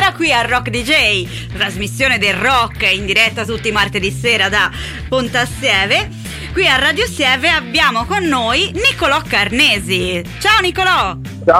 sera qui a Rock DJ, trasmissione del rock in diretta tutti i martedì sera da Pontassieve. Qui a Radio Sieve abbiamo con noi Nicolò Carnesi. Ciao Nicolò!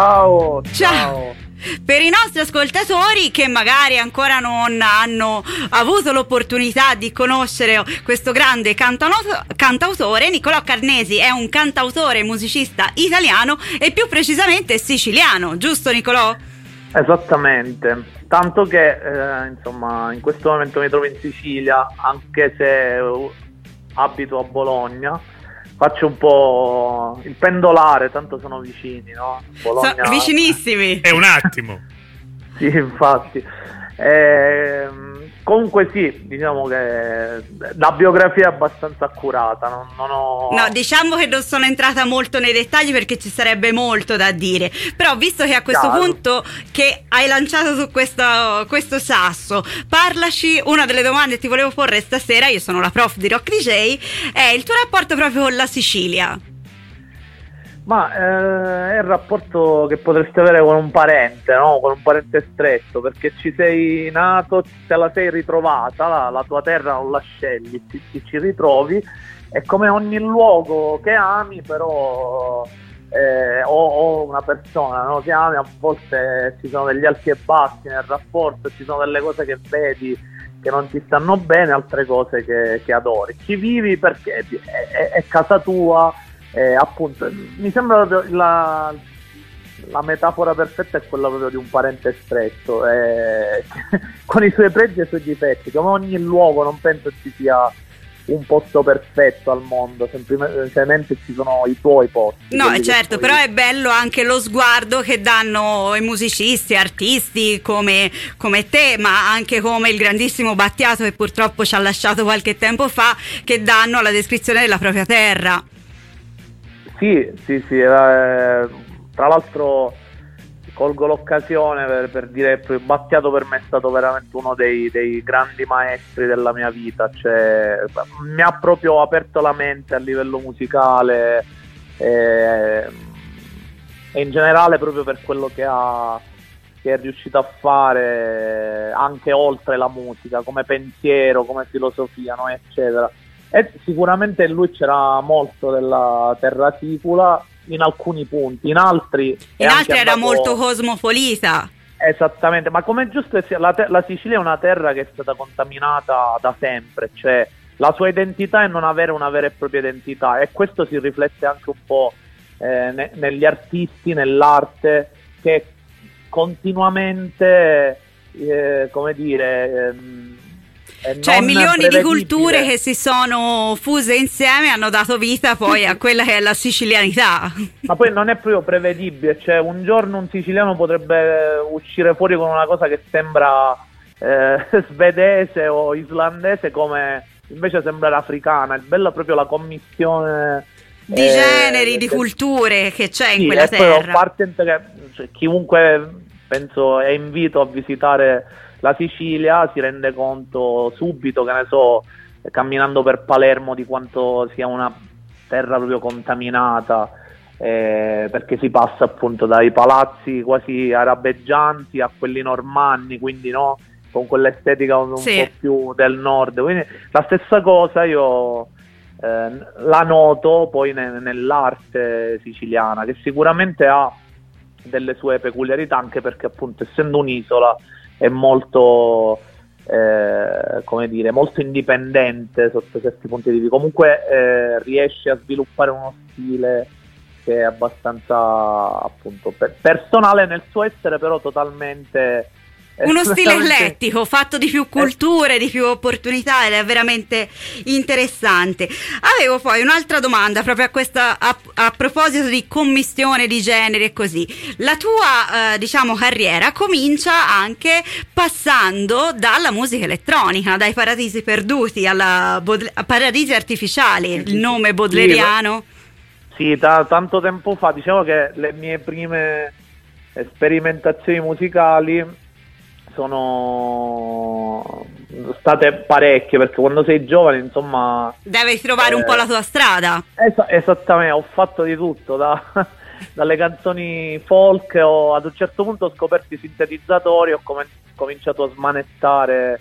Ciao! Per i nostri ascoltatori che magari ancora non hanno avuto l'opportunità di conoscere questo grande cantautore, Nicolò Carnesi è un cantautore e musicista italiano e più precisamente siciliano, giusto Nicolò? Esattamente, tanto che insomma in questo momento mi trovo in Sicilia, anche se abito a Bologna. Faccio un po' il pendolare, tanto sono vicini, no? Bologna... Sono vicinissimi! È un attimo! Sì, infatti. Comunque sì, diciamo che la biografia è abbastanza accurata. Non ho... No, diciamo che non sono entrata molto nei dettagli perché ci sarebbe molto da dire. Però visto che a questo punto che hai lanciato su questo sasso, parlaci, una delle domande che ti volevo porre stasera, io sono la prof di Rock DJ, è il tuo rapporto proprio con la Sicilia. Ma è il rapporto che potresti avere con un parente, no? Con un parente stretto, perché ci sei nato, te la sei ritrovata, la tua terra non la scegli, ci ritrovi, è come ogni luogo che ami, però o una persona, no? Che ami, a volte ci sono degli alti e bassi nel rapporto, ci sono delle cose che vedi che non ti stanno bene, altre cose che adori. Ci vivi perché è casa tua. Appunto, mi sembra la metafora perfetta è quella proprio di un parente stretto, con i suoi pregi e i suoi difetti. Come ogni luogo, non penso ci sia un posto perfetto al mondo, semplicemente ci sono i tuoi posti. No, certo, però è bello anche lo sguardo che danno i musicisti, artisti come te, ma anche come il grandissimo Battiato che purtroppo ci ha lasciato qualche tempo fa, che danno alla descrizione della propria terra. Sì, tra l'altro colgo l'occasione per dire che Battiato per me è stato veramente uno dei grandi maestri della mia vita, cioè mi ha proprio aperto la mente a livello musicale e in generale proprio per quello che è riuscito a fare anche oltre la musica, come pensiero, come filosofia, no? Eccetera. E sicuramente in lui c'era molto della terra sicula in alcuni punti, in altri era molto cosmopolita. Esattamente, ma come è giusto che sia, la Sicilia è una terra che è stata contaminata da sempre, cioè la sua identità è non avere una vera e propria identità, e questo si riflette anche un po' negli artisti, nell'arte, che continuamente, come dire... cioè milioni di culture che si sono fuse insieme hanno dato vita poi a quella che è la sicilianità. Ma poi non è proprio prevedibile, cioè un giorno un siciliano potrebbe uscire fuori con una cosa che sembra svedese o islandese, come invece sembra africana. È bella proprio la commissione di generi, di culture che c'è in quella terra. Cioè, chiunque penso è invito a visitare la Sicilia si rende conto subito, che ne so, camminando per Palermo, di quanto sia una terra proprio contaminata, perché si passa appunto dai palazzi quasi arabeggianti a quelli normanni, quindi no, con quell'estetica un po' più del nord. Quindi la stessa cosa io la noto poi nell'arte siciliana, che sicuramente ha delle sue peculiarità, anche perché appunto essendo un'isola è molto come dire, molto indipendente sotto certi punti di vista. Comunque riesce a sviluppare uno stile che è abbastanza appunto personale nel suo essere, però totalmente uno stile eclettico, fatto di più culture, di più opportunità, ed è veramente interessante. Avevo poi un'altra domanda proprio a proposito di commistione di generi e così. La tua diciamo carriera comincia anche passando dalla musica elettronica, dai Paradisi Perduti alla Paradisi Artificiali, il nome bodleriano. Sì, tanto tempo fa, diciamo che le mie prime sperimentazioni musicali sono state parecchie, perché quando sei giovane insomma devi trovare un po' la tua strada. Esattamente, ho fatto di tutto, dalle canzoni folk, ad un certo punto ho scoperto i sintetizzatori, ho cominciato a smanettare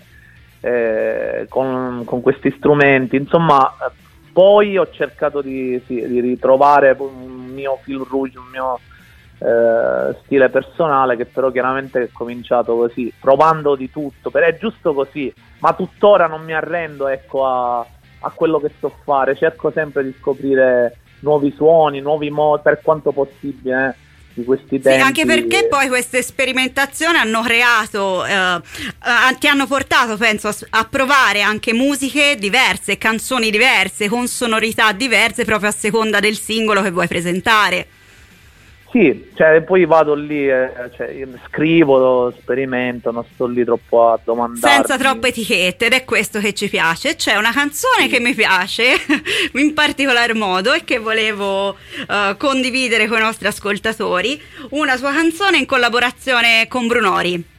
con questi strumenti, insomma. Poi ho cercato di ritrovare un mio fil rouge, un mio stile personale, che però chiaramente è cominciato così, provando di tutto, è giusto così, ma tuttora non mi arrendo, ecco, a quello che so fare, cerco sempre di scoprire nuovi suoni, nuovi modi, per quanto possibile, di questi tempi. Sì, anche perché poi queste sperimentazioni hanno creato, ti hanno portato, penso, a provare anche musiche diverse, canzoni diverse, con sonorità diverse, proprio a seconda del singolo che vuoi presentare. Sì, cioè poi vado lì, scrivo, sperimento, non sto lì troppo a domandarmi. Senza troppe etichette, ed è questo che ci piace. C'è una canzone che mi piace in particolar modo e che volevo condividere con i nostri ascoltatori, una sua canzone in collaborazione con Brunori.